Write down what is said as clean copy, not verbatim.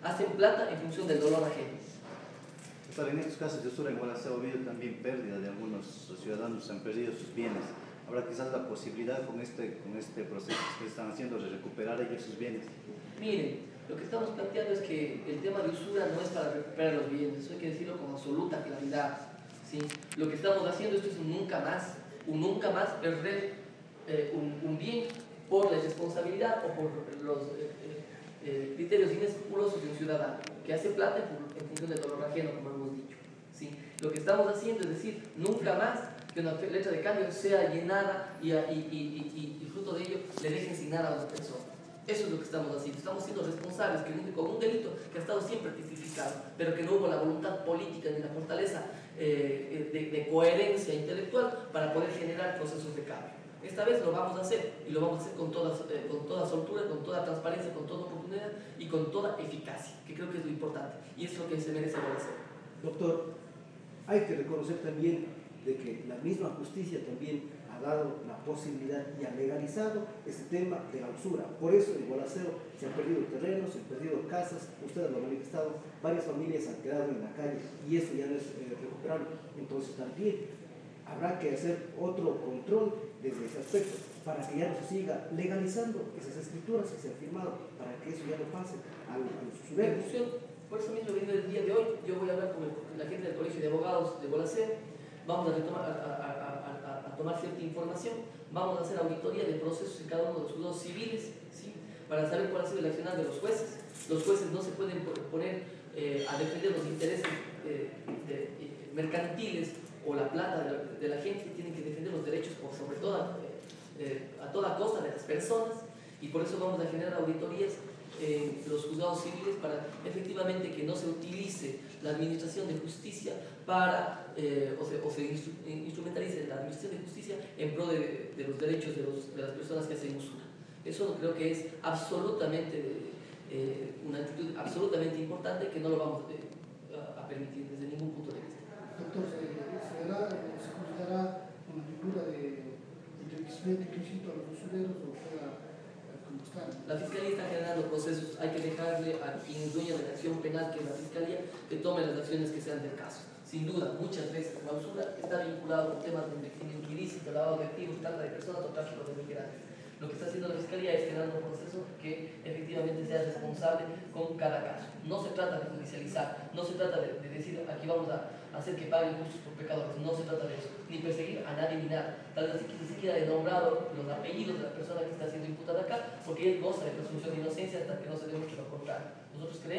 hacen plata en función del dolor ajeno. Pero en estos casos de usura igual ha habido también pérdida de algunos ciudadanos, han perdido sus bienes. Habrá quizás la posibilidad con este proceso que están haciendo de recuperar ellos sus bienes. Miren, lo que estamos planteando es que el tema de usura no es para recuperar los bienes, eso hay que decirlo con absoluta claridad, ¿sí? Lo que estamos haciendo esto es un nunca más perder un bien por la irresponsabilidad o por los criterios inescrupulosos de un ciudadano que hace plata en función del dolor ajeno, como hemos dicho, ¿sí? Lo que estamos haciendo es decir, nunca más que una letra de cambio sea llenada y fruto de ello le dejen sin nada a una persona. Eso es lo que estamos haciendo. Estamos siendo responsables con un delito que ha estado siempre tipificado, pero que no hubo la voluntad política ni la fortaleza de coherencia intelectual para poder generar procesos de cambio. Esta vez lo vamos a hacer, y lo vamos a hacer con toda soltura, con toda transparencia, con toda oportunidad y con toda eficacia, que creo que es lo importante, y es lo que se merece hacer. Doctor, hay que reconocer también de que la misma justicia también ha dado la posibilidad y ha legalizado este tema de la usura. Por eso en Gualaceo se han perdido terrenos, se han perdido casas, ustedes lo han manifestado, varias familias han quedado en la calle y eso ya no es recuperable. Entonces también habrá que hacer otro control desde ese aspecto para que ya no se siga legalizando esas escrituras que se han firmado, para que eso ya no pase a los usureros. Por eso mismo, viendo el día de hoy, yo voy a hablar con la gente del Colegio de Abogados de Gualaceo, vamos a tomar cierta información, vamos a hacer auditoría de procesos en cada uno de los juzgados civiles, ¿sí? Para saber cuál ha sido el accionar de los jueces. Los jueces no se pueden poner a defender los intereses mercantiles o la plata de la gente, tienen que defender los derechos por sobre todo a toda costa de las personas, y por eso vamos a generar auditorías en los juzgados civiles para efectivamente que no se utilice la administración de justicia para, o se instrumentalice la administración de justicia en pro de los derechos de las personas que hacen usura. Eso creo que es absolutamente una actitud absolutamente importante que no lo vamos a permitir desde ningún punto de vista. Doctor, ¿se considerará una figura de enriquecimiento ilícito a los usureros o queda como está? La Fiscalía está generando procesos, hay que dejarle a quien es dueño de la acción penal, que es la Fiscalía, que tome las acciones que sean del caso. Sin duda, muchas veces la usura está vinculada con temas de enriquecimiento ilícito, lavado de activos, trata de personas o tráfico de migrantes. Lo que está haciendo la Fiscalía es generando un proceso que efectivamente sea responsable con cada caso. No se trata de judicializar, no se trata de decir aquí vamos a hacer que paguen justos por pecadores, no se trata de eso, ni perseguir a nadie ni nada. Tal vez así que ni siquiera he nombrado los apellidos de la persona que está siendo imputada acá, porque él goza de presunción de inocencia hasta que no se demuestre lo contrario. Nosotros creemos